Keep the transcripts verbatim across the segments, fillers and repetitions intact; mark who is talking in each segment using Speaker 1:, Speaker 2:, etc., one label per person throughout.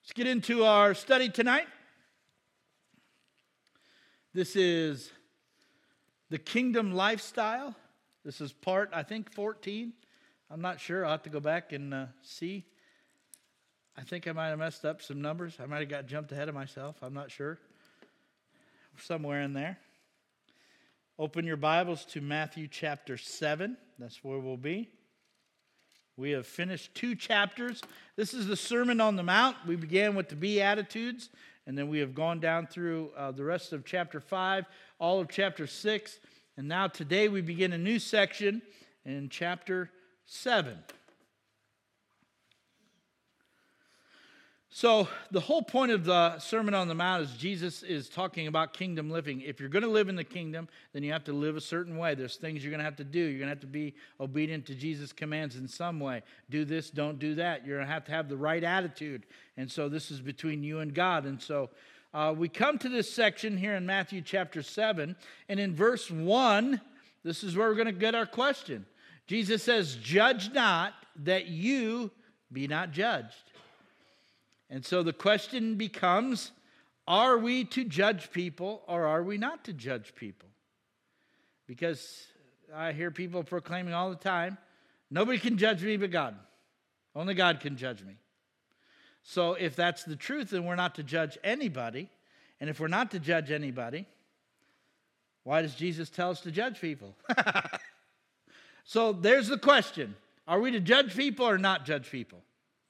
Speaker 1: Let's get into our study tonight. This is the Kingdom Lifestyle. This is part, I think, fourteen. I'm not sure. I'll have to go back and uh, see. I think I might have messed up some numbers. I might have got jumped ahead of myself. I'm not sure. Somewhere in there. Open your Bibles to Matthew chapter seven. That's where we'll be. We have finished two chapters. This is the Sermon on the Mount. We began with the Beatitudes, and then we have gone down through uh, the rest of chapter five, all of chapter six, and now today we begin a new section in chapter seven. So the whole point of the Sermon on the Mount is Jesus is talking about kingdom living. If you're going to live in the kingdom, then you have to live a certain way. There's things you're going to have to do. You're going to have to be obedient to Jesus' commands in some way. Do this, don't do that. You're going to have to have the right attitude. And so this is between you and God. And so uh, we come to this section here in Matthew chapter seven. And in verse one, this is where we're going to get our question. Jesus says, "Judge not, that you be not judged." And so the question becomes, are we to judge people or are we not to judge people? Because I hear people proclaiming all the time, nobody can judge me but God. Only God can judge me. So if that's the truth, then we're not to judge anybody. And if we're not to judge anybody, why does Jesus tell us to judge people? So there's the question. Are we to judge people or not judge people?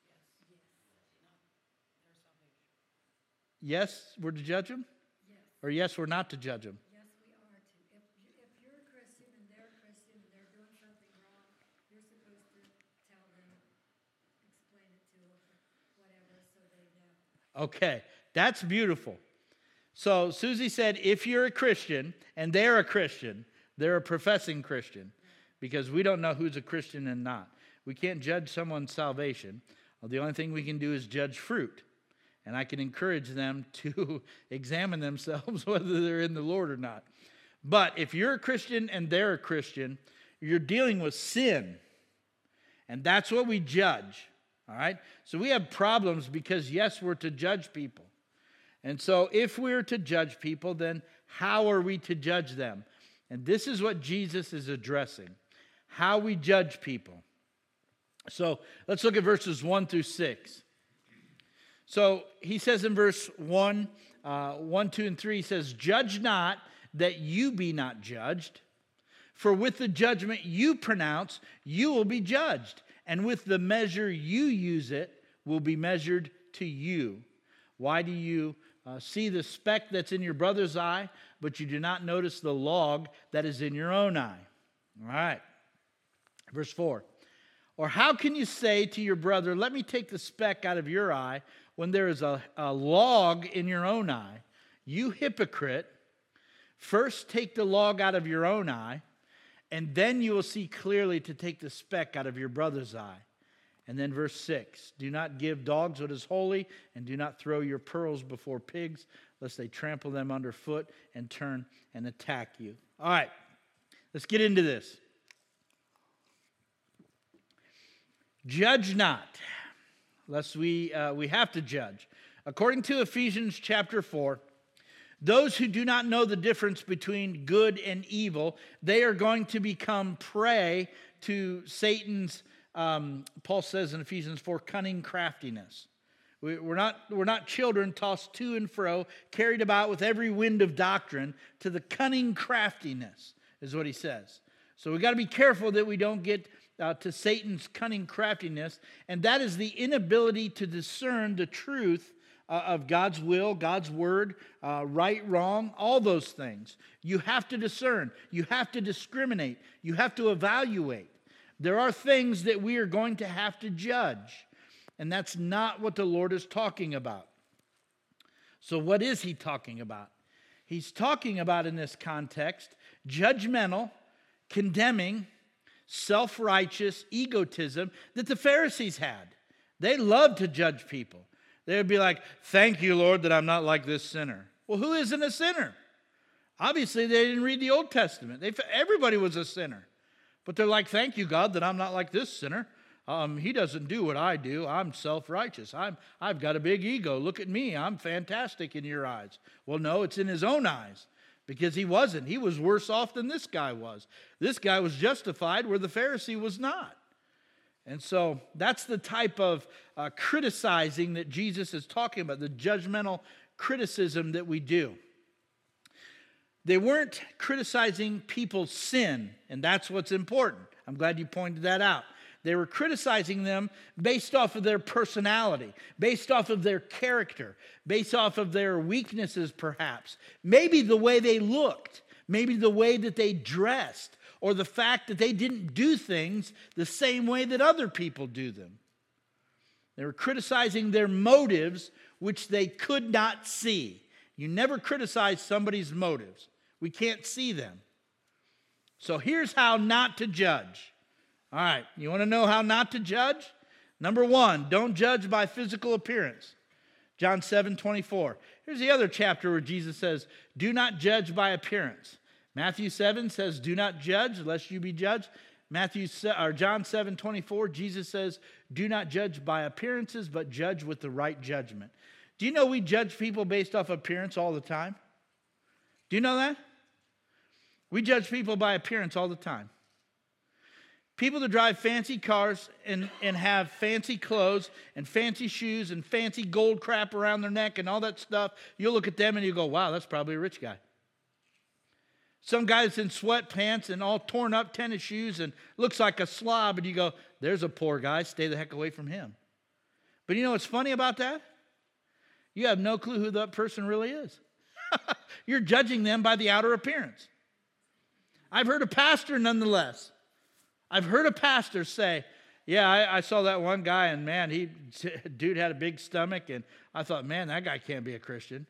Speaker 1: Yes, we're to judge them?
Speaker 2: Yes.
Speaker 1: Or yes, we're not to judge them?
Speaker 2: Yes, we are to. If, you, if you're a Christian and they're a Christian and they're doing something wrong, you're supposed to tell them, explain it to them, whatever, so they know.
Speaker 1: Okay, that's beautiful. So Susie said, if you're a Christian and they're a Christian, they're a professing Christian, because we don't know who's a Christian and not. We can't judge someone's salvation. Well, the only thing we can do is judge fruit. And I can encourage them to examine themselves whether they're in the Lord or not. But if you're a Christian and they're a Christian, you're dealing with sin. And that's what we judge. All right? So we have problems because, yes, we're to judge people. And so if we're to judge people, then how are we to judge them? And this is what Jesus is addressing. How we judge people. So let's look at verses one through six. So he says in verse one, uh, one, two, and three, he says, "Judge not, that you be not judged. For with the judgment you pronounce, you will be judged. And with the measure you use it, will be measured to you. Why do you uh, see the speck that's in your brother's eye, but you do not notice the log that is in your own eye?" All right. Verse four. "Or how can you say to your brother, 'Let me take the speck out of your eye,' when there is a, a log in your own eye? You hypocrite, first take the log out of your own eye, and then you will see clearly to take the speck out of your brother's eye." And then verse six, "Do not give dogs what is holy, and do not throw your pearls before pigs, lest they trample them underfoot and turn and attack you." All right, let's get into this. Judge not, lest we, uh, we have to judge. According to Ephesians chapter four, those who do not know the difference between good and evil, they are going to become prey to Satan's, um, Paul says in Ephesians four, cunning craftiness. We, we're not, we're not children tossed to and fro, carried about with every wind of doctrine, to the cunning craftiness, is what he says. So we've got to be careful that we don't get Uh, to Satan's cunning craftiness, and that is the inability to discern the truth uh, of God's will, God's word, uh, right, wrong, all those things. You have to discern. You have to discriminate. You have to evaluate. There are things that we are going to have to judge, and that's not what the Lord is talking about. So what is he talking about? He's talking about, in this context, judgmental, condemning, self-righteous egotism that the Pharisees had. They loved to judge people. They would be like, "Thank you, Lord, that I'm not like this sinner." Well, who isn't a sinner? Obviously, they didn't read the Old Testament. They, everybody was a sinner. But they're like, "Thank you, God, that I'm not like this sinner. Um, he doesn't do what I do. I'm self-righteous. I'm, I've got a big ego. Look at me. I'm fantastic in your eyes. Well, no, it's in his own eyes because he wasn't. He was worse off than this guy was. This guy was justified where the Pharisee was not. And so that's the type of uh, criticizing that Jesus is talking about, the judgmental criticism that we do. They weren't criticizing people's sin, and that's what's important. I'm glad you pointed that out. They were criticizing them based off of their personality, based off of their character, based off of their weaknesses perhaps, maybe the way they looked, maybe the way that they dressed, or the fact that they didn't do things the same way that other people do them. They were criticizing their motives, which they could not see. You never criticize somebody's motives. We can't see them. So here's how not to judge. All right, you want to know how not to judge? Number one, don't judge by physical appearance. John seven twenty-four. Here's the other chapter where Jesus says, do not judge by appearance. Matthew seven says, do not judge lest you be judged. Matthew or John seven twenty-four, Jesus says, do not judge by appearances, but judge with the right judgment. Do you know we judge people based off appearance all the time? Do you know that? We judge people by appearance all the time. People that drive fancy cars and, and have fancy clothes and fancy shoes and fancy gold crap around their neck and all that stuff, you'll look at them and you go, wow, that's probably a rich guy. Some guy that's in sweatpants and all torn up tennis shoes and looks like a slob, and you go, there's a poor guy, stay the heck away from him. But you know what's funny about that? You have no clue who that person really is. You're judging them by the outer appearance. I've heard a pastor nonetheless. I've heard a pastor say, yeah, I, I saw that one guy, and man, he dude had a big stomach, and I thought, man, that guy can't be a Christian.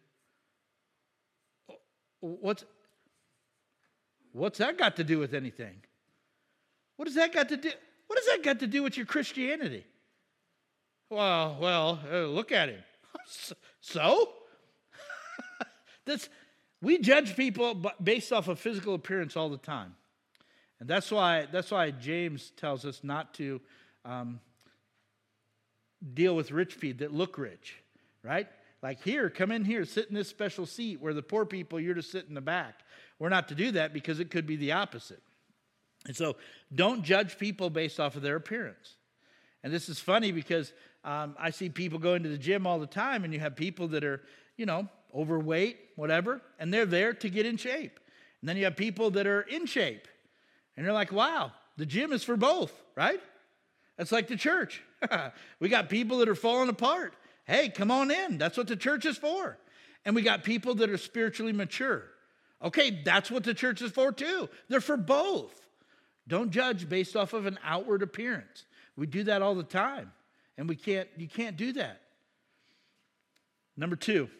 Speaker 1: What's What's that got to do with anything? What does that got to do? What does that got to do with your Christianity? Well, well, uh, look at him. So? That's, we judge people based off of physical appearance all the time. And that's why, that's why James tells us not to um, deal with rich people that look rich, right? Like here, come in here, sit in this special seat where the poor people, you're to sit in the back. We're not to do that because it could be the opposite. And so don't judge people based off of their appearance. And this is funny because um, I see people go into the gym all the time, and you have people that are, you know, overweight, whatever, and they're there to get in shape. And then you have people that are in shape. And you're like, wow, the gym is for both, right? That's like the church. We got people that are falling apart. Hey, come on in. That's what the church is for. And we got people that are spiritually mature. Okay, that's what the church is for too. They're for both. Don't judge based off of an outward appearance. We do that all the time. And we can't, you can't do that. Number two,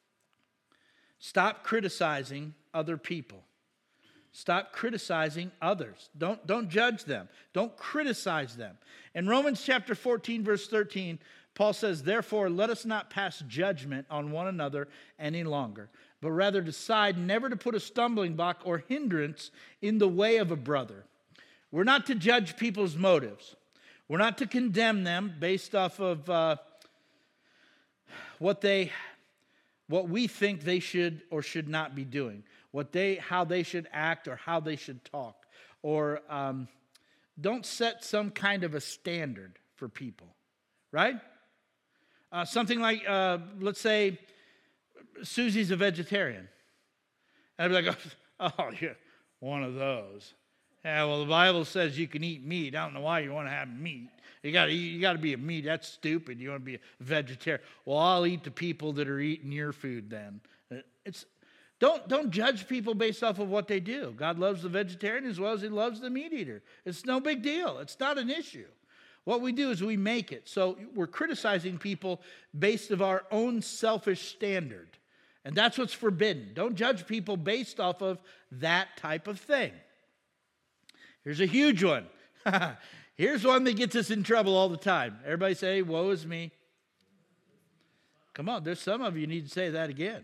Speaker 1: stop criticizing other people. Stop criticizing others. Don't, don't judge them. Don't criticize them. In Romans chapter fourteen, verse thirteen, Paul says, therefore, let us not pass judgment on one another any longer, but rather decide never to put a stumbling block or hindrance in the way of a brother. We're not to judge people's motives. We're not to condemn them based off of uh, what they, what we think they should or should not be doing. What they, how they should act or how they should talk. Or um, don't set some kind of a standard for people, right? Uh, something like, uh, let's say, Susie's a vegetarian. And I'd be like, oh, oh, yeah, one of those. Yeah, well, the Bible says you can eat meat. I don't know why you want to have meat. You got to you got to be a meat. That's stupid. You want to be a vegetarian. Well, I'll eat the people that are eating your food then. It's Don't, don't judge people based off of what they do. God loves the vegetarian as well as he loves the meat eater. It's no big deal. It's not an issue. What we do is we make it. So we're criticizing people based of our own selfish standard. And that's what's forbidden. Don't judge people based off of that type of thing. Here's a huge one. Here's one that gets us in trouble all the time. Everybody say, woe is me. Come on, there's some of you need to say that again.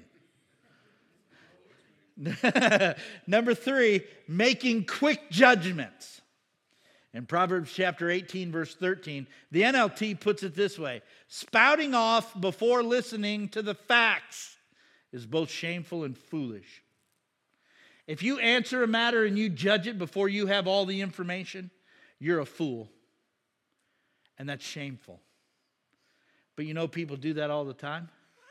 Speaker 1: Number three, making quick judgments. In Proverbs chapter eighteen, verse thirteen, the N L T puts it this way: spouting off before listening to the facts is both shameful and foolish. If you answer a matter and you judge it before you have all the information, you're a fool. And that's shameful. But you know people do that all the time?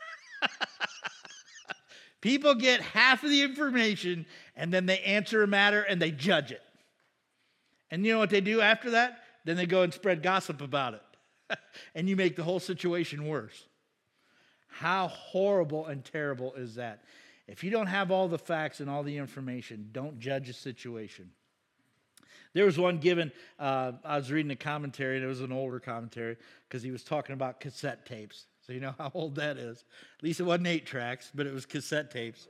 Speaker 1: People get half of the information and then they answer a matter and they judge it. And you know what they do after that? Then they go and spread gossip about it. And you make the whole situation worse. How horrible and terrible is that? If you don't have all the facts and all the information, don't judge a situation. There was one given, uh, I was reading a commentary, and it was an older commentary, because he was talking about cassette tapes. So you know how old that is. At least it wasn't eight tracks, but it was cassette tapes.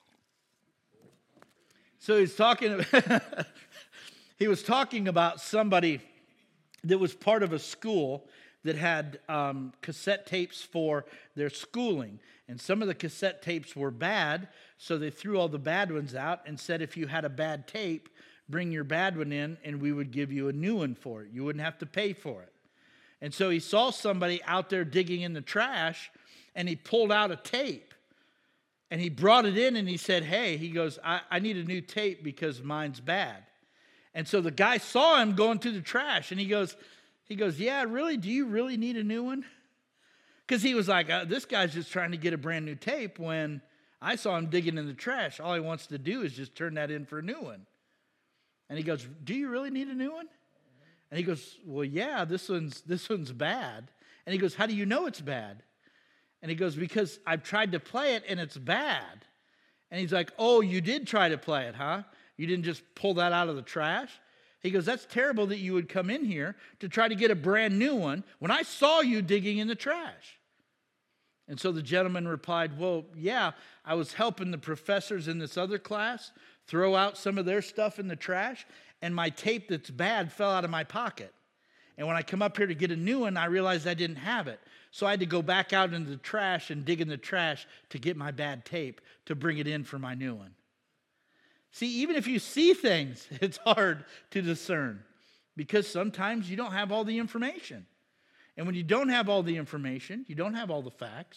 Speaker 1: So he's talking, he was talking about somebody that was part of a school that had um, cassette tapes for their schooling. And some of the cassette tapes were bad, so they threw all the bad ones out and said if you had a bad tape, bring your bad one in and we would give you a new one for it. You wouldn't have to pay for it. And so he saw somebody out there digging in the trash, and he pulled out a tape. And he brought it in and he said, hey, he goes, I, I need a new tape because mine's bad. And so the guy saw him going through the trash, and he goes, he goes, yeah, really? Do you really need a new one? Because he was like, uh, this guy's just trying to get a brand new tape when I saw him digging in the trash. All he wants to do is just turn that in for a new one. And he goes, do you really need a new one? And he goes, well, yeah, this one's this one's bad. And he goes, how do you know it's bad? And he goes, because I've tried to play it and it's bad. And he's like, oh, you did try to play it, huh? You didn't just pull that out of the trash? He goes, that's terrible that you would come in here to try to get a brand new one when I saw you digging in the trash. And so the gentleman replied, well, yeah, I was helping the professors in this other class throw out some of their stuff in the trash, and my tape that's bad fell out of my pocket. And when I come up here to get a new one, I realized I didn't have it. So I had to go back out into the trash and dig in the trash to get my bad tape to bring it in for my new one. See, even if you see things, it's hard to discern because sometimes you don't have all the information. And when you don't have all the information, you don't have all the facts,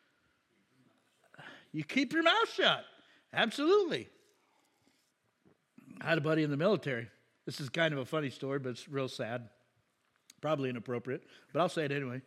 Speaker 1: you keep your mouth shut. Absolutely. I had a buddy in the military. This is kind of a funny story, but it's real sad. Probably inappropriate, but I'll say it anyway.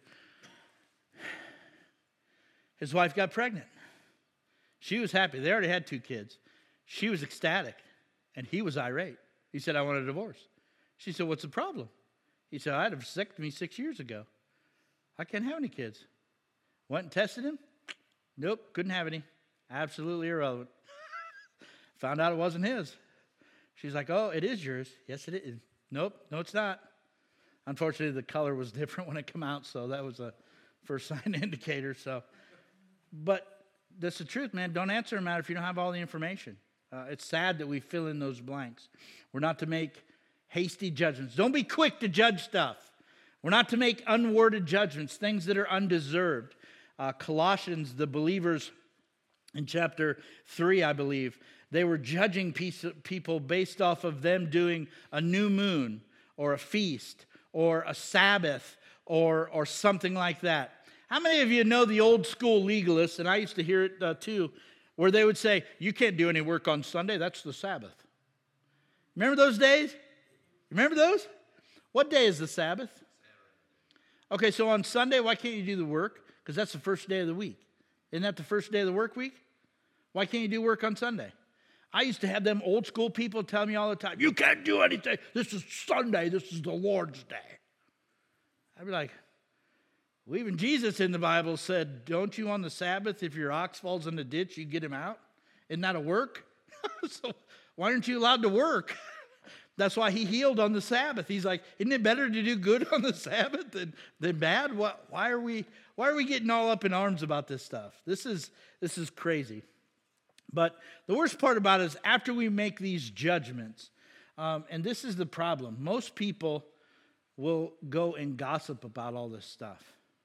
Speaker 1: His wife got pregnant. She was happy. They already had two kids. She was ecstatic, and he was irate. He said, I want a divorce. She said, what's the problem? He said, I had a vasectomy six years ago. I can't have any kids. Went and tested him. Nope, couldn't have any. Absolutely irrelevant. Found out it wasn't his. She's like, oh, it is yours. Yes, it is. Nope, no, it's not. Unfortunately, the color was different when it came out, so that was a first sign indicator. So, but that's the truth, man. Don't answer a matter if you don't have all the information. Uh, it's sad that we fill in those blanks. We're not to make hasty judgments. Don't be quick to judge stuff. We're not to make unworded judgments, things that are undeserved. Uh, Colossians, the believers in chapter three, I believe, they were judging people based off of them doing a new moon or a feast or a Sabbath or, or something like that. How many of you know the old school legalists, and I used to hear it uh, too, where they would say, you can't do any work on Sunday, that's the Sabbath. Remember those days? Remember those? What day is the Sabbath? Okay, so on Sunday, why can't you do the work? Because that's the first day of the week. Isn't that the first day of the work week? Why can't you do work on Sunday? I used to have them old school people tell me all the time, you can't do anything. This is Sunday. This is the Lord's day. I'd be like, well, even Jesus in the Bible said, don't you on the Sabbath, if your ox falls in the ditch, you get him out? Isn't that a work? So why aren't you allowed to work? That's why he healed on the Sabbath. He's like, isn't it better to do good on the Sabbath than, than bad? What, why are we why are we getting all up in arms about this stuff? This is this is crazy. But the worst part about it is after we make these judgments, um, and this is the problem, most people will go and gossip about all this stuff.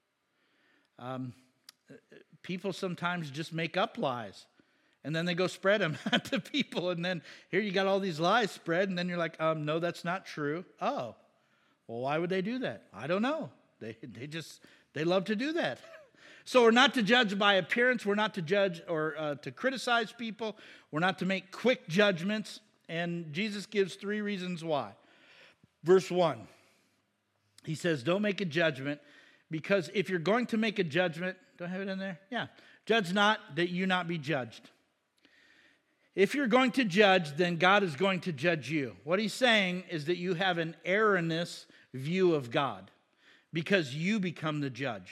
Speaker 1: Um, people sometimes just make up lies, and then they go spread them to people, and then here you got all these lies spread, and then you're like, um, no, that's not true. Oh, Well, why would they do that? I don't know. They, they just, they love to do that. So we're not to judge by appearance. We're not to judge or uh, to criticize people. We're not to make quick judgments. And Jesus gives three reasons why. Verse one, he says, don't make a judgment, because if you're going to make a judgment, do I have it in there? Yeah. Judge not, that you not be judged. If you're going to judge, then God is going to judge you. What he's saying is that you have an erroneous view of God, because you become the judge.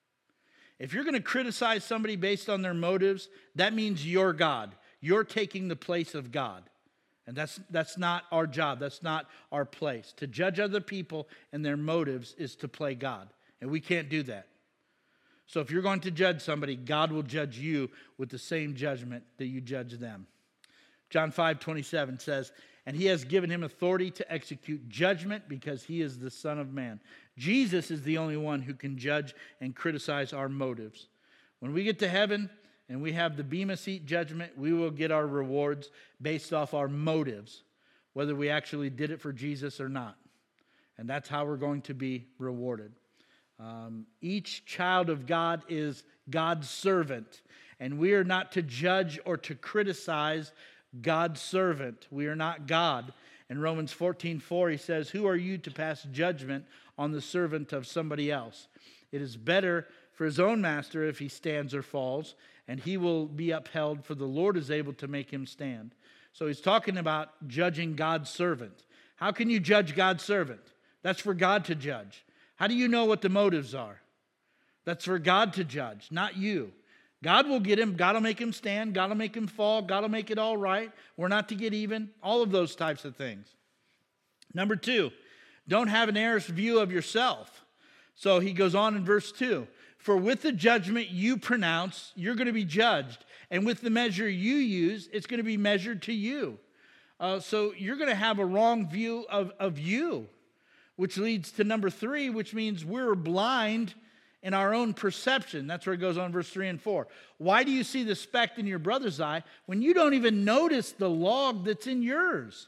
Speaker 1: If you're going to criticize somebody based on their motives, that means you're God. You're taking the place of God. And that's, that's not our job. That's not our place. To judge other people and their motives is to play God. And we can't do that. So if you're going to judge somebody, God will judge you with the same judgment that you judge them. John five twenty-seven says, and he has given him authority to execute judgment because he is the Son of Man. Jesus is the only one who can judge and criticize our motives. When we get to heaven and we have the Bema Seat judgment, we will get our rewards based off our motives, whether we actually did it for Jesus or not. And that's how we're going to be rewarded. Um, each child of God is God's servant, and we are not to judge or to criticize God's servant. We are not God. In Romans fourteen four, he says, who are you to pass judgment on the servant of somebody else? It is better for his own master if he stands or falls, and he will be upheld, for the Lord is able to make him stand. So he's talking about judging God's servant. How can you judge God's servant? That's for God to judge. How do you know what the motives are? That's for God to judge, not you. God will get him. God will make him stand. God will make him fall. God will make it all right. We're not to get even. All of those types of things. Number two, don't have an error's view of yourself. So he goes on in verse two. For with the judgment you pronounce, you're going to be judged. And with the measure you use, it's going to be measured to you. Uh, so you're going to have a wrong view of, of you, which leads to number three, which means we're blind in our own perception. That's where it goes on verse three and four. Why do you see the speck in your brother's eye when you don't even notice the log that's in yours?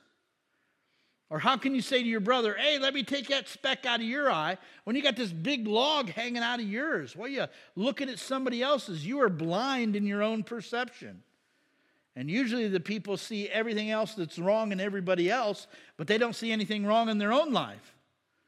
Speaker 1: Or how can you say to your brother, hey, let me take that speck out of your eye when you got this big log hanging out of yours? Well, you looking at somebody else's. You are blind in your own perception. And usually the people see everything else that's wrong in everybody else, but they don't see anything wrong in their own life.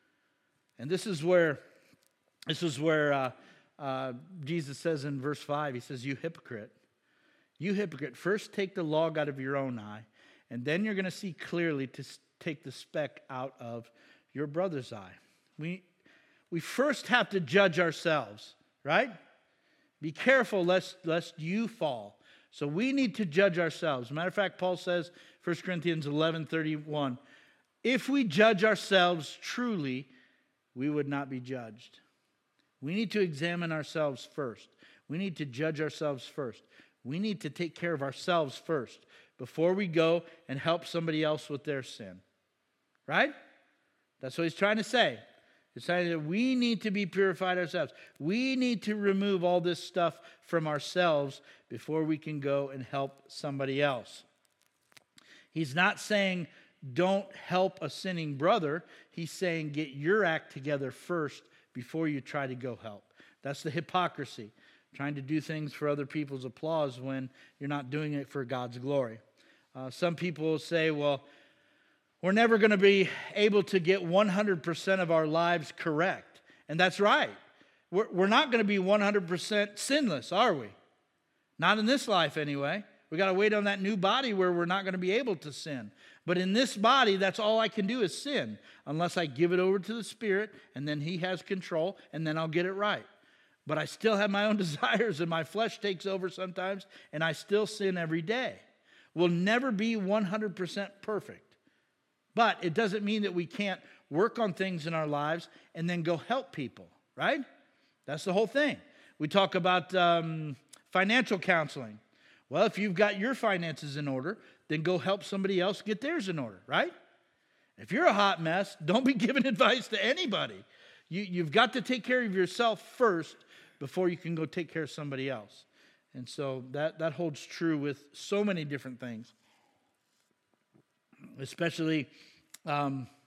Speaker 1: And this is where This is where uh, uh, Jesus says in verse five, he says, you hypocrite. You hypocrite, first take the log out of your own eye, and then you're going to see clearly to take the speck out of your brother's eye. We, we first have to judge ourselves, right? Be careful lest, lest you fall. So we need to judge ourselves. As a matter of fact, Paul says, First Corinthians eleven thirty-one, if we judge ourselves truly, we would not be judged. We need to examine ourselves first. We need to judge ourselves first. We need to take care of ourselves first before we go and help somebody else with their sin. Right? That's what he's trying to say. He's saying that we need to be purified ourselves. We need to remove all this stuff from ourselves before we can go and help somebody else. He's not saying don't help a sinning brother. He's saying get your act together first before you try to go help. That's the hypocrisy, trying to do things for other people's applause when you're not doing it for God's glory. Uh, some people will say, well, we're never going to be able to get one hundred percent of our lives correct. And that's right. We're, we're not going to be one hundred percent sinless, are we? Not in this life anyway. We got to wait on that new body where we're not going to be able to sin. But in this body, that's all I can do is sin, unless I give it over to the Spirit, and then He has control, and then I'll get it right. But I still have my own desires, and my flesh takes over sometimes, and I still sin every day. We'll never be one hundred percent perfect. But it doesn't mean that we can't work on things in our lives and then go help people, right? That's the whole thing. We talk about um, financial counseling. Well, if you've got your finances in order, then go help somebody else get theirs in order, right? If you're a hot mess, don't be giving advice to anybody. You, you've got to take care of yourself first before you can go take care of somebody else. And so that, that holds true with so many different things, especially um,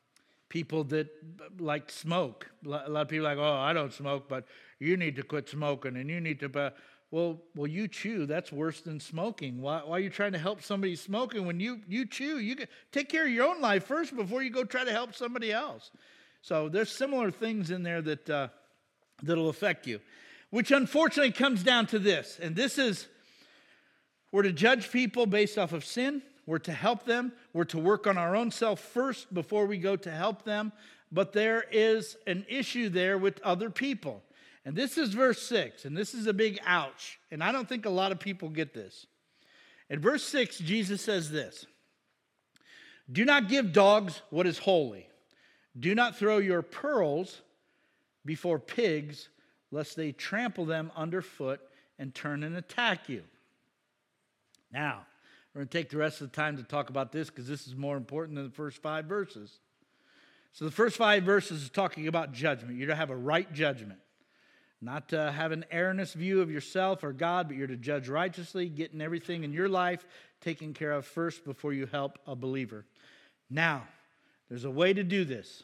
Speaker 1: people that like smoke. A lot of people are like, oh, I don't smoke, but you need to quit smoking and you need to, uh, well, well, you chew. That's worse than smoking. Why, why are you trying to help somebody smoking when you, you chew? You can take care of your own life first before you go try to help somebody else. So there's similar things in there that, uh, that'll affect you, which unfortunately comes down to this. And this is, we're to judge people based off of sin. We're to help them. We're to work on our own self first before we go to help them. But there is an issue there with other people. And this is verse six, and this is a big ouch. And I don't think a lot of people get this. In verse six, Jesus says this: do not give dogs what is holy. Do not throw your pearls before pigs, lest they trample them underfoot and turn and attack you. Now, we're going to take the rest of the time to talk about this because this is more important than the first five verses. So the first five verses is talking about judgment. You're to have a right judgment. Not to have an erroneous view of yourself or God, but you're to judge righteously, getting everything in your life taken care of first before you help a believer. Now, there's a way to do this.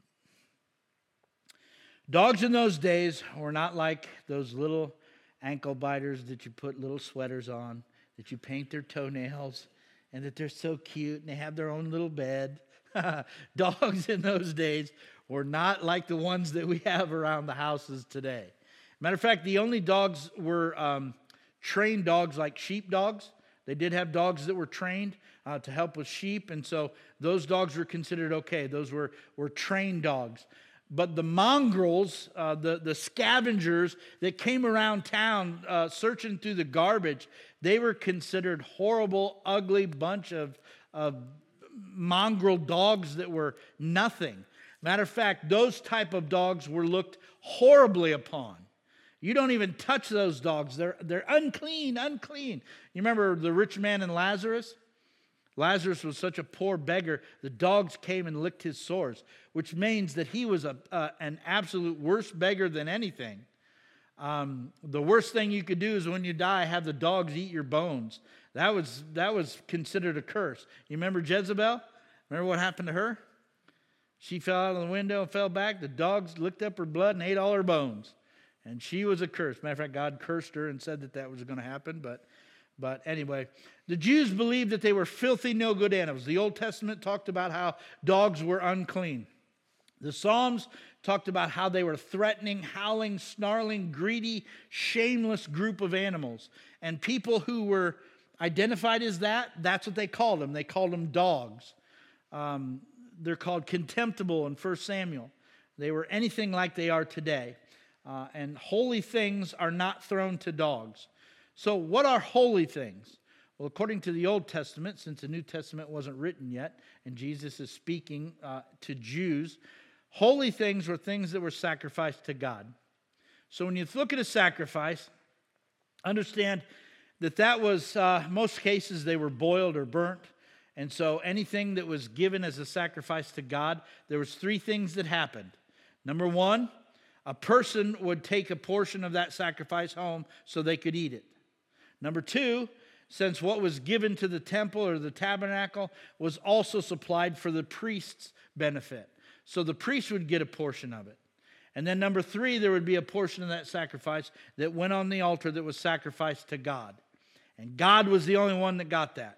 Speaker 1: Dogs in those days were not like those little ankle biters that you put little sweaters on, that you paint their toenails, and that they're so cute, and they have their own little bed. Dogs in those days were not like the ones that we have around the houses today. Matter of fact, the only dogs were um, trained dogs like sheep dogs. They did have dogs that were trained uh, to help with sheep, and so those dogs were considered okay. Those were, were trained dogs. But the mongrels, uh, the, the scavengers that came around town uh, searching through the garbage, they were considered horrible, ugly bunch of, of mongrel dogs that were nothing. Matter of fact, those type of dogs were looked horribly upon. You don't even touch those dogs. They're, they're unclean, unclean. You remember the rich man and Lazarus? Lazarus was such a poor beggar, the dogs came and licked his sores, which means that he was a, uh, an absolute worse beggar than anything. Um, the worst thing you could do is when you die, have the dogs eat your bones. That was, that was considered a curse. You remember Jezebel? Remember what happened to her? She fell out of the window and fell back. The dogs licked up her blood and ate all her bones. And she was a curse. Matter of fact, God cursed her and said that that was going to happen, but... But anyway, the Jews believed that they were filthy, no good animals. The Old Testament talked about how dogs were unclean. The Psalms talked about how they were threatening, howling, snarling, greedy, shameless group of animals. And people who were identified as that, that's what they called them. They called them dogs. Um, they're called contemptible in First Samuel. They were anything like they are today. Uh, and holy things are not thrown to dogs. So what are holy things? Well, according to the Old Testament, since the New Testament wasn't written yet, and Jesus is speaking uh, to Jews, holy things were things that were sacrificed to God. So when you look at a sacrifice, understand that that was, uh, most cases, they were boiled or burnt. And so anything that was given as a sacrifice to God, there was three things that happened. Number one, a person would take a portion of that sacrifice home so they could eat it. Number two, since what was given to the temple or the tabernacle was also supplied for the priest's benefit. So the priest would get a portion of it. And then number three, there would be a portion of that sacrifice that went on the altar that was sacrificed to God. And God was the only one that got that.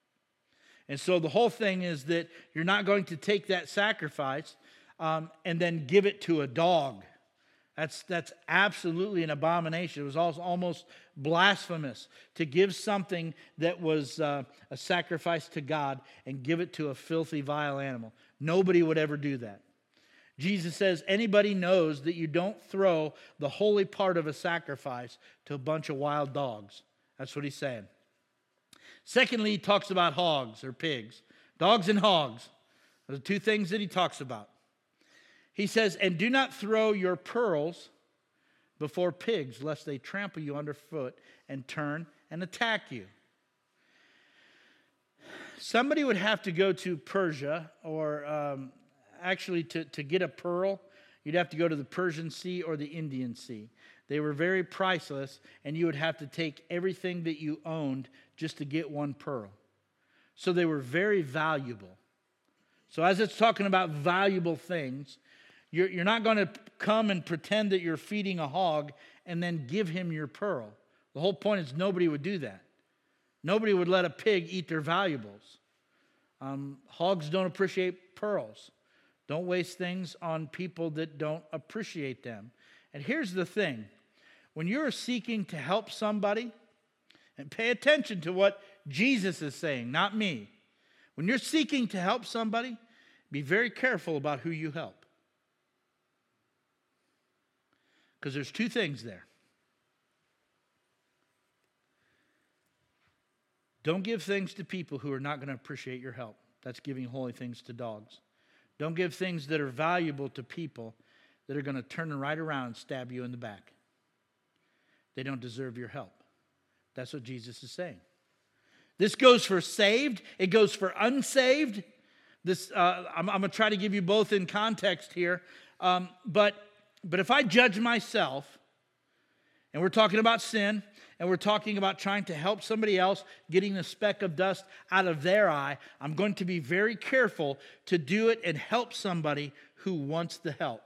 Speaker 1: And so the whole thing is that you're not going to take that sacrifice um, and then give it to a dog. That's, that's absolutely an abomination. It was also almost blasphemous to give something that was uh, a sacrifice to God and give it to a filthy, vile animal. Nobody would ever do that. Jesus says anybody knows that you don't throw the holy part of a sacrifice to a bunch of wild dogs. That's what he's saying. Secondly, he talks about hogs or pigs. Dogs and hogs are the two things that he talks about. He says, and do not throw your pearls before pigs, lest they trample you underfoot and turn and attack you. Somebody would have to go to Persia, or um, actually to, to get a pearl, you'd have to go to the Persian Sea or the Indian Sea. They were very priceless, and you would have to take everything that you owned just to get one pearl. So they were very valuable. So as it's talking about valuable things, you're, you're not going to come and pretend that you're feeding a hog and then give him your pearl. The whole point is nobody would do that. Nobody would let a pig eat their valuables. Um, hogs don't appreciate pearls. Don't waste things on people that don't appreciate them. And here's the thing. When you're seeking to help somebody, and pay attention to what Jesus is saying, not me. When you're seeking to help somebody, be very careful about who you help. Because there's two things there. Don't give things to people who are not going to appreciate your help. That's giving holy things to dogs. Don't give things that are valuable to people that are going to turn right around and stab you in the back. They don't deserve your help. That's what Jesus is saying. This goes for saved. It goes for unsaved. This uh, I'm, I'm going to try to give you both in context here. Um, but, but if I judge myself, and we're talking about sin, and we're talking about trying to help somebody else, getting the speck of dust out of their eye, I'm going to be very careful to do it and help somebody who wants the help.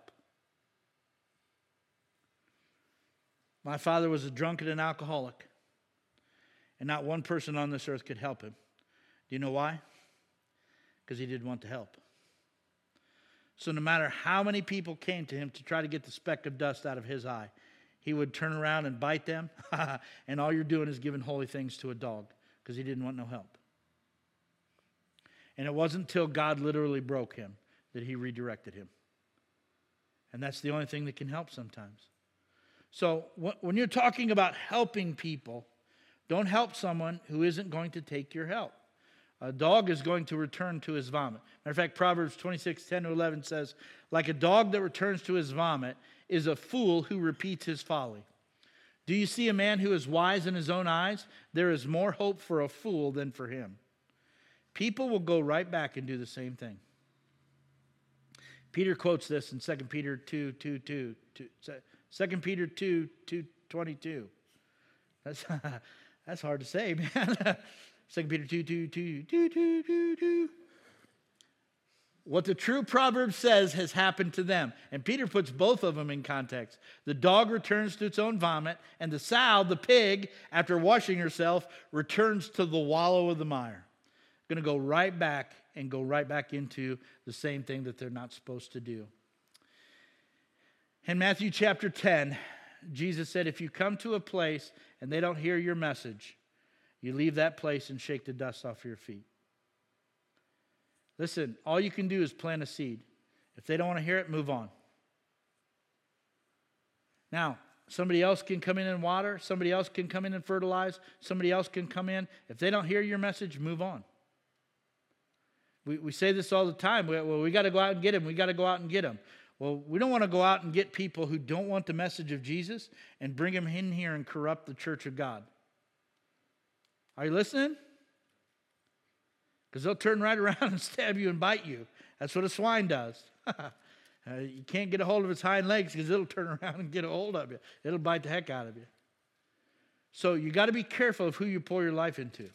Speaker 1: My father was a drunkard and alcoholic, and not one person on this earth could help him. Do you know why? Because he didn't want to help. So no matter how many people came to him to try to get the speck of dust out of his eye, he would turn around and bite them, and all you're doing is giving holy things to a dog because he didn't want no help. And it wasn't until God literally broke him that he redirected him. And that's the only thing that can help sometimes. So when you're talking about helping people, don't help someone who isn't going to take your help. A dog is going to return to his vomit. Matter of fact, Proverbs twenty-six, ten to eleven says, like a dog that returns to his vomit is a fool who repeats his folly. Do you see a man who is wise in his own eyes? There is more hope for a fool than for him. People will go right back and do the same thing. Peter quotes this in Second Peter two, two, two, two, Second Peter two, two, twenty-two. That's, that's hard to say, man. Second Peter two, two, two, two, two, two, two. What the true proverb says has happened to them. And Peter puts both of them in context. The dog returns to its own vomit, and the sow, the pig, after washing herself, returns to the wallow of the mire. Going to go right back and go right back into the same thing that they're not supposed to do. In Matthew chapter ten, Jesus said, if you come to a place and they don't hear your message, you leave that place and shake the dust off your feet. Listen, all you can do is plant a seed. If they don't want to hear it, move on. Now, somebody else can come in and water. Somebody else can come in and fertilize. Somebody else can come in. If they don't hear your message, move on. We, we say this all the time. We, well, we got to go out and get them. We got to go out and get them. Well, we don't want to go out and get people who don't want the message of Jesus and bring them in here and corrupt the church of God. Are you listening? Because they'll turn right around and stab you and bite you. That's what a swine does. uh, you can't get a hold of its hind legs because it'll turn around and get a hold of you. It'll bite the heck out of you. So you got to be careful of who you pour your life into.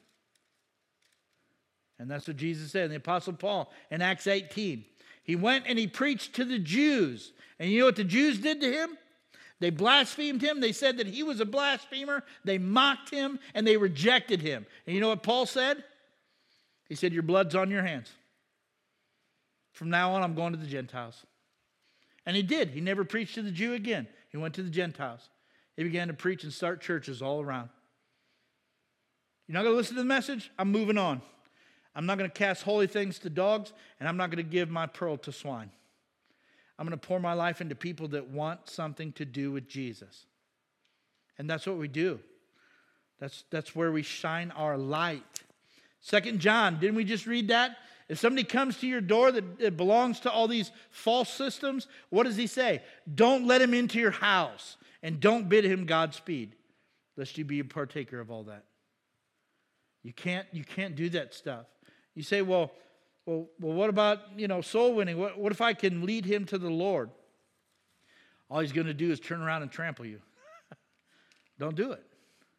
Speaker 1: And that's what Jesus said. And the Apostle Paul in Acts eighteen. He went and he preached to the Jews. And you know what the Jews did to him? They blasphemed him. They said that he was a blasphemer. They mocked him and they rejected him. And you know what Paul said? He said, your blood's on your hands. From now on, I'm going to the Gentiles. And he did. He never preached to the Jew again. He went to the Gentiles. He began to preach and start churches all around. You're not going to listen to the message? I'm moving on. I'm not going to cast holy things to dogs, and I'm not going to give my pearl to swine. I'm going to pour my life into people that want something to do with Jesus. And that's what we do. That's, that's where we shine our light. Second John, didn't we just read that? If somebody comes to your door that, that belongs to all these false systems, what does he say? Don't let him into your house, and don't bid him Godspeed, lest you be a partaker of all that. You can't, you can't do that stuff. You say, well, well, well, what about, you know, soul winning? What, what if I can lead him to the Lord? All he's going to do is turn around and trample you. Don't do it.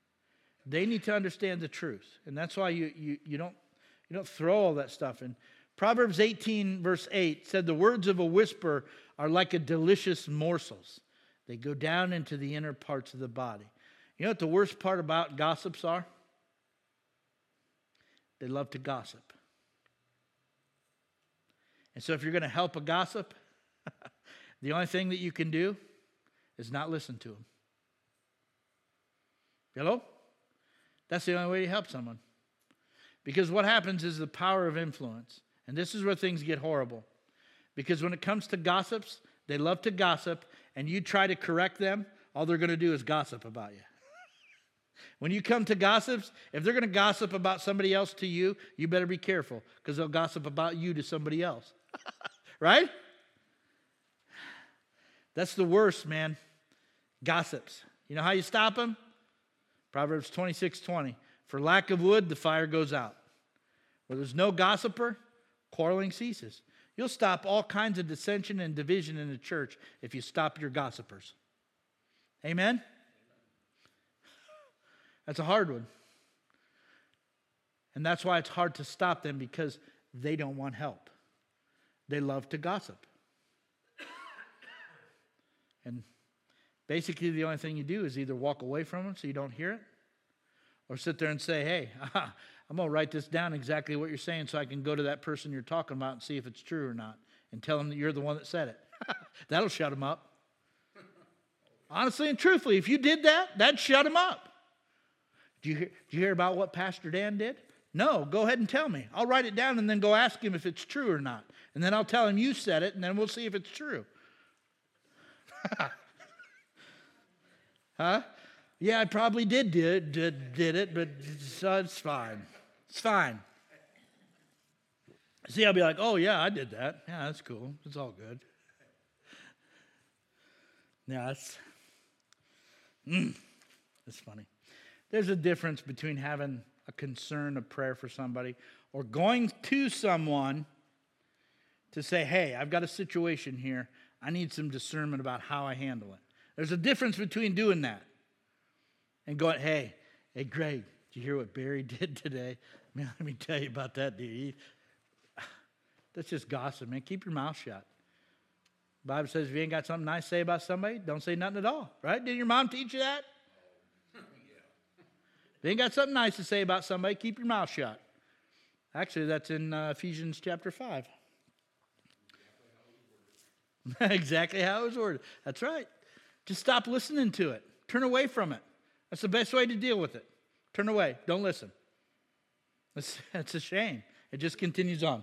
Speaker 1: They need to understand the truth. And that's why you, you, you, don't, you don't throw all that stuff. And Proverbs eighteen, verse eight said, the words of a whisper are like a delicious morsels. They go down into the inner parts of the body. You know what the worst part about gossips are? They love to gossip. And so if you're going to help a gossip, the only thing that you can do is not listen to them. Hello? That's the only way you help someone. Because what happens is the power of influence. And this is where things get horrible. Because when it comes to gossips, they love to gossip, and you try to correct them, all they're going to do is gossip about you. When you come to gossips, if they're going to gossip about somebody else to you, you better be careful, because they'll gossip about you to somebody else. Right? That's the worst, man. Gossips. You know how you stop them? Proverbs twenty-six twenty. For lack of wood, the fire goes out. Where there's no gossiper, quarreling ceases. You'll stop all kinds of dissension and division in the church if you stop your gossipers. Amen? That's a hard one. And that's why it's hard to stop them, because they don't want help. They love to gossip. And basically the only thing you do is either walk away from them so you don't hear it, or sit there and say, hey, I'm going to write this down exactly what you're saying so I can go to that person you're talking about and see if it's true or not, and tell them that you're the one that said it. That'll shut them up. Honestly and truthfully, if you did that, that'd shut them up. Do you hear, do you hear about what Pastor Dan did? No, go ahead and tell me. I'll write it down and then go ask him if it's true or not. And then I'll tell him you said it, and then we'll see if it's true. Huh? Yeah, I probably did did, did, did it, but it's, uh, it's fine. It's fine. See, I'll be like, oh, yeah, I did that. Yeah, that's cool. It's all good. Yeah, that's, mm, that's funny. There's a difference between having a concern, a prayer for somebody, or going to someone to say, hey, I've got a situation here. I need some discernment about how I handle it. There's a difference between doing that and going, hey, hey, Greg, did you hear what Barry did today? Man, let me tell you about that, dude. He, that's just gossip, man. Keep your mouth shut. The Bible says if you ain't got something nice to say about somebody, don't say nothing at all, right? Did your mom teach you that? If you ain't got something nice to say about somebody, keep your mouth shut. Actually, that's in uh, Ephesians chapter five. Exactly how it was worded. That's right. Just stop listening to it. Turn away from it. That's the best way to deal with it. Turn away. Don't listen. It's, it's a shame. It just continues on.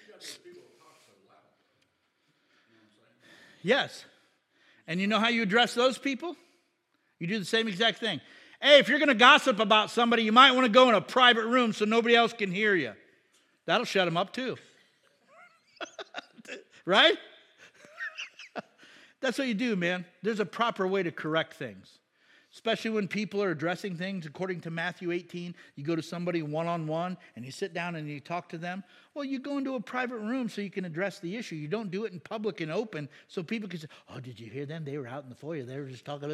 Speaker 1: Yes. And you know how you address those people? You do the same exact thing. Hey, if you're going to gossip about somebody, you might want to go in a private room so nobody else can hear you. That'll shut them up too. Right? That's what you do, man. There's a proper way to correct things. Especially when people are addressing things according to Matthew eighteen. You go to somebody one-on-one and you sit down and you talk to them. Well, you go into a private room so you can address the issue. You don't do it in public and open so people can say, oh, did you hear them? They were out in the foyer. They were just talking.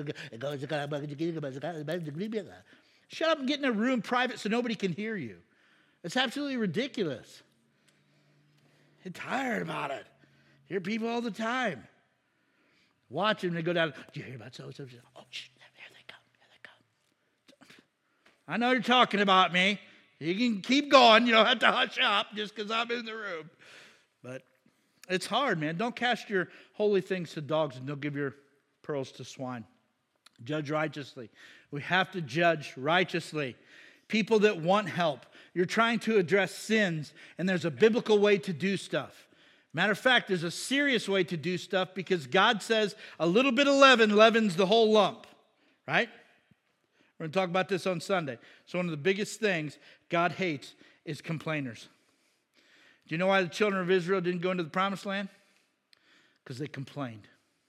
Speaker 1: Shut up and get in a room private so nobody can hear you. It's absolutely ridiculous. I'm tired about it. Hear people all the time. Watch them, they go down. Do you hear about so-and-so? Oh, shh, here they come, here they come. I know you're talking about me. You can keep going. You don't have to hush up just because I'm in the room. But it's hard, man. Don't cast your holy things to dogs, and they'll give your pearls to swine. Judge righteously. We have to judge righteously. People that want help. You're trying to address sins, and there's a biblical way to do stuff. Matter of fact, there's a serious way to do stuff because God says a little bit of leaven leavens the whole lump, right? We're going to talk about this on Sunday. So one of the biggest things God hates is complainers. Do you know why the children of Israel didn't go into the promised land? Because they complained.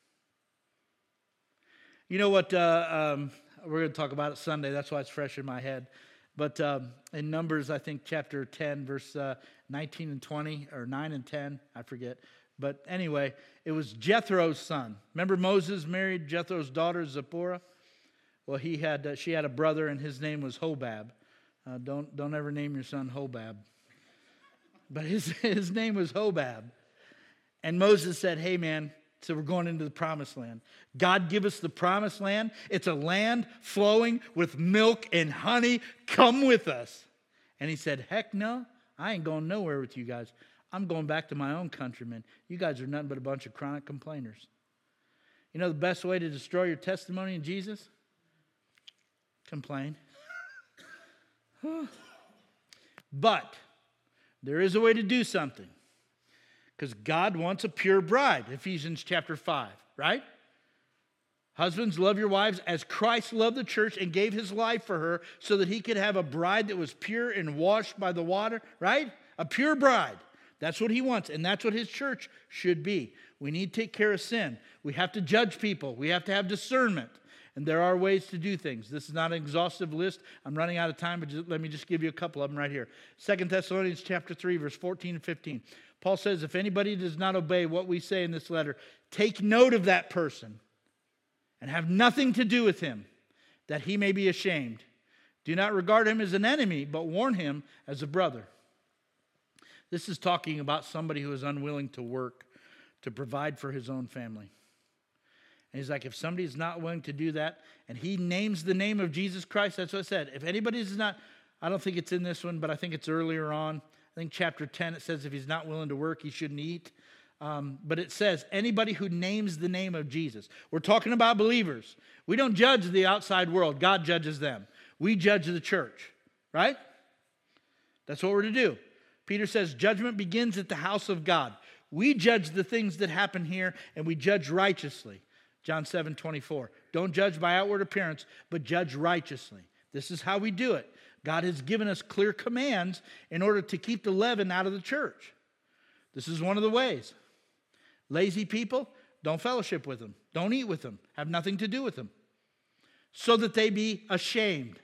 Speaker 1: You know what? Uh, um, we're going to talk about it Sunday. That's why it's fresh in my head. But um, in Numbers, I think chapter ten, verse uh, nineteen and twenty, or nine and ten, I forget. But anyway, it was Jethro's son. Remember Moses married Jethro's daughter, Zipporah? Well, he had uh, she had a brother, and his name was Hobab. Uh, don't, don't ever name your son Hobab. but his, his name was Hobab. And Moses said, hey man, so we're going into the promised land. God give us the promised land. It's a land flowing with milk and honey. Come with us. And he said, heck no, I ain't going nowhere with you guys. I'm going back to my own countrymen. You guys are nothing but a bunch of chronic complainers. You know the best way to destroy your testimony in Jesus? Complain. But there is a way to do something. Because God wants a pure bride. Ephesians chapter five, right? Husbands, love your wives as Christ loved the church and gave his life for her so that he could have a bride that was pure and washed by the water, right? A pure bride. That's what he wants, and that's what his church should be. We need to take care of sin. We have to judge people. We have to have discernment. And there are ways to do things. This is not an exhaustive list. I'm running out of time, but just, let me just give you a couple of them right here. Second Thessalonians chapter three, verse fourteen and fifteen. Paul says, if anybody does not obey what we say in this letter, take note of that person and have nothing to do with him, that he may be ashamed. Do not regard him as an enemy, but warn him as a brother. This is talking about somebody who is unwilling to work to provide for his own family. And he's like, if somebody's not willing to do that, and he names the name of Jesus Christ, that's what I said. If anybody's not, I don't think it's in this one, but I think it's earlier on. I think chapter ten, it says if he's not willing to work, he shouldn't eat. Um, but it says anybody who names the name of Jesus. We're talking about believers. We don't judge the outside world. God judges them. We judge the church, right? That's what we're to do. Peter says judgment begins at the house of God. We judge the things that happen here, and we judge righteously. John seven twenty-four. Don't judge by outward appearance, but judge righteously. This is how we do it. God has given us clear commands in order to keep the leaven out of the church. This is one of the ways. Lazy people, don't fellowship with them. Don't eat with them. Have nothing to do with them. So that they be ashamed.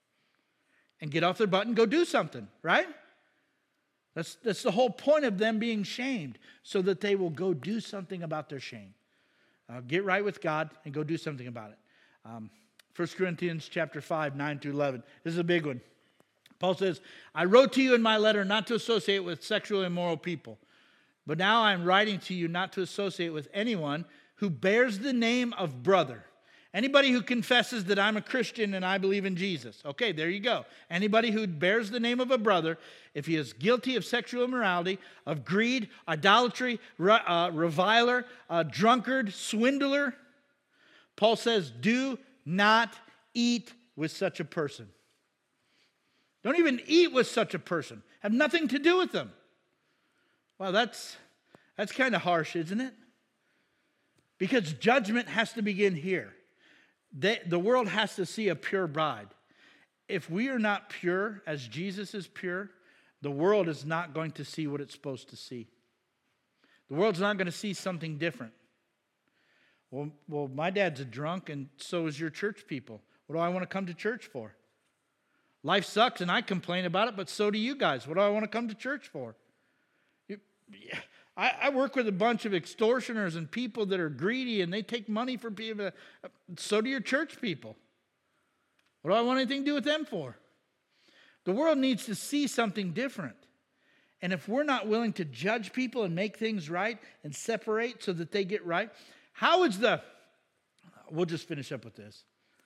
Speaker 1: And get off their butt and go do something, right? That's, that's the whole point of them being shamed. So that they will go do something about their shame. Uh, get right with God and go do something about it. Um, First Corinthians chapter five, nine through eleven. This is a big one. Paul says, I wrote to you in my letter not to associate with sexually immoral people. But now I'm writing to you not to associate with anyone who bears the name of brother. Anybody who confesses that I'm a Christian and I believe in Jesus. Okay, there you go. Anybody who bears the name of a brother, if he is guilty of sexual immorality, of greed, idolatry, uh, reviler, uh, drunkard, swindler, Paul says, do not eat with such a person. Don't even eat with such a person. Have nothing to do with them. Well, that's, that's kind of harsh, isn't it? Because judgment has to begin here. They, the world has to see a pure bride. If we are not pure as Jesus is pure, the world is not going to see what it's supposed to see. The world's not going to see something different. Well, well, my dad's a drunk and so is your church people. What do I want to come to church for? Life sucks and I complain about it, but so do you guys. What do I want to come to church for? You, I, I work with a bunch of extortioners and people that are greedy and they take money from people. So do your church people. What do I want anything to do with them for? The world needs to see something different. And if we're not willing to judge people and make things right and separate so that they get right, how is the, we'll just finish up with this.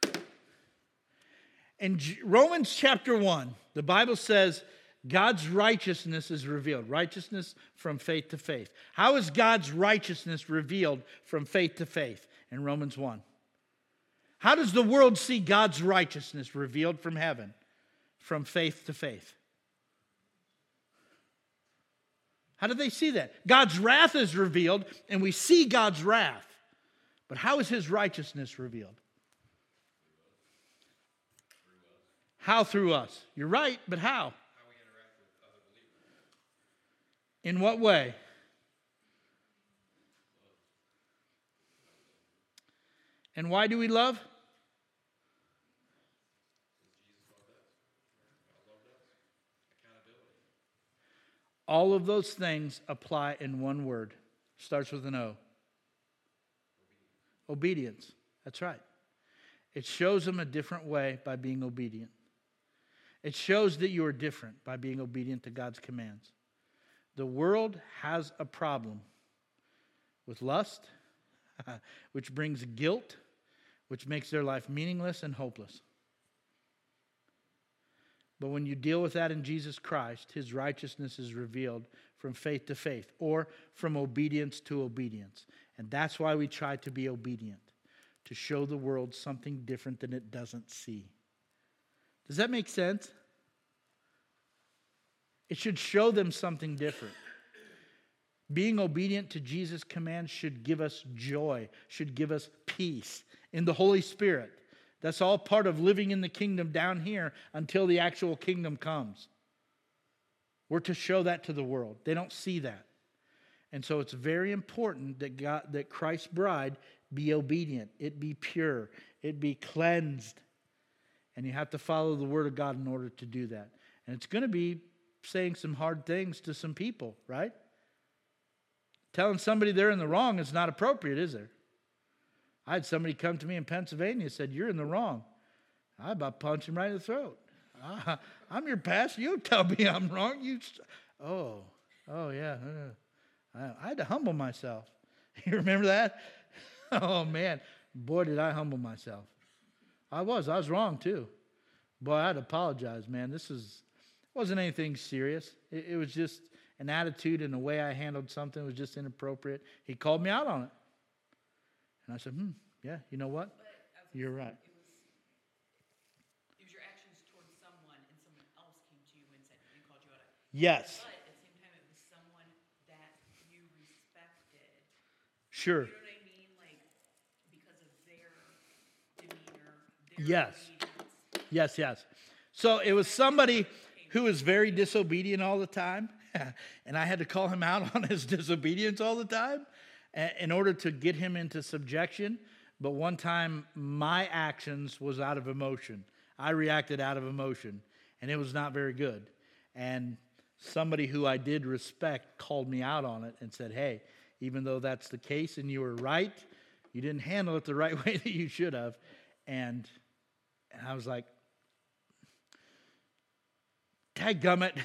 Speaker 1: In Romans chapter one, the Bible says God's righteousness is revealed. Righteousness from faith to faith. How is God's righteousness revealed from faith to faith in Romans one? How does the world see God's righteousness revealed from heaven? From faith to faith. How do they see that? God's wrath is revealed and we see God's wrath. But how is his righteousness revealed? How through us? You're right, but how?
Speaker 3: How we interact with other believers.
Speaker 1: In what way? And why do we love? All of those things apply in one word. Starts with an O. Obedience. Obedience. That's right. It shows them a different way by being obedient. It shows that you are different by being obedient to God's commands. The world has a problem with lust, which brings guilt, which makes their life meaningless and hopeless. But when you deal with that in Jesus Christ, his righteousness is revealed from faith to faith, or from obedience to obedience. And that's why we try to be obedient, to show the world something different than it doesn't see. Does that make sense? It should show them something different. Being obedient to Jesus' commands should give us joy, should give us peace in the Holy Spirit. That's all part of living in the kingdom down here until the actual kingdom comes. We're to show that to the world. They don't see that. And so it's very important that God, that Christ's bride be obedient. It be pure. It be cleansed. And you have to follow the word of God in order to do that. And it's going to be saying some hard things to some people, right? Telling somebody they're in the wrong is not appropriate, is there? I had somebody come to me in Pennsylvania and said, "You're in the wrong." I about punched him right in the throat. I, I'm your pastor. You don't tell me I'm wrong. You, st- oh, oh yeah. I, I had to humble myself. You remember that? Oh man, boy, did I humble myself. I was. I was wrong too. Boy, I had to apologize, man. This is wasn't anything serious. It, it was just an attitude and the way I handled something was just inappropriate. He called me out on it. And I said, hmm, yeah, you know what? You're right.
Speaker 4: It was, it was your actions towards someone, and someone else came to you and said, and called you out.
Speaker 1: Yes.
Speaker 4: But at the same time, it was someone that you respected.
Speaker 1: Sure.
Speaker 4: You know what I mean? Like, because of their demeanor, their
Speaker 1: Yes.
Speaker 4: obedience.
Speaker 1: Yes, yes. So it was somebody who was very disobedient all the time, and I had to call him out on his disobedience all the time in order to get him into subjection. But one time, my actions was out of emotion. I reacted out of emotion, and it was not very good. And somebody who I did respect called me out on it and said, hey, even though that's the case and you were right, you didn't handle it the right way that you should have. And, and I was like, dadgummit.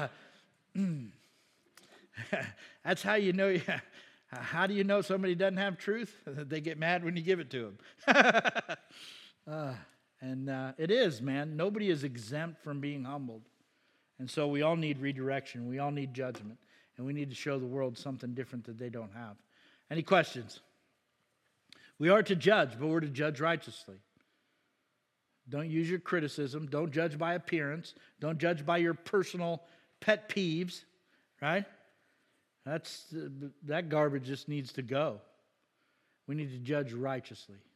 Speaker 1: That's how you know. How do you know somebody doesn't have truth? They get mad when you give it to them. uh, and uh, it is, man. Nobody is exempt from being humbled. And so we all need redirection. We all need judgment. And we need to show the world something different that they don't have. Any questions? We are to judge, but we're to judge righteously. Don't use your criticism. Don't judge by appearance. Don't judge by your personal pet peeves, right? That's that garbage just needs to go. We need to judge righteously.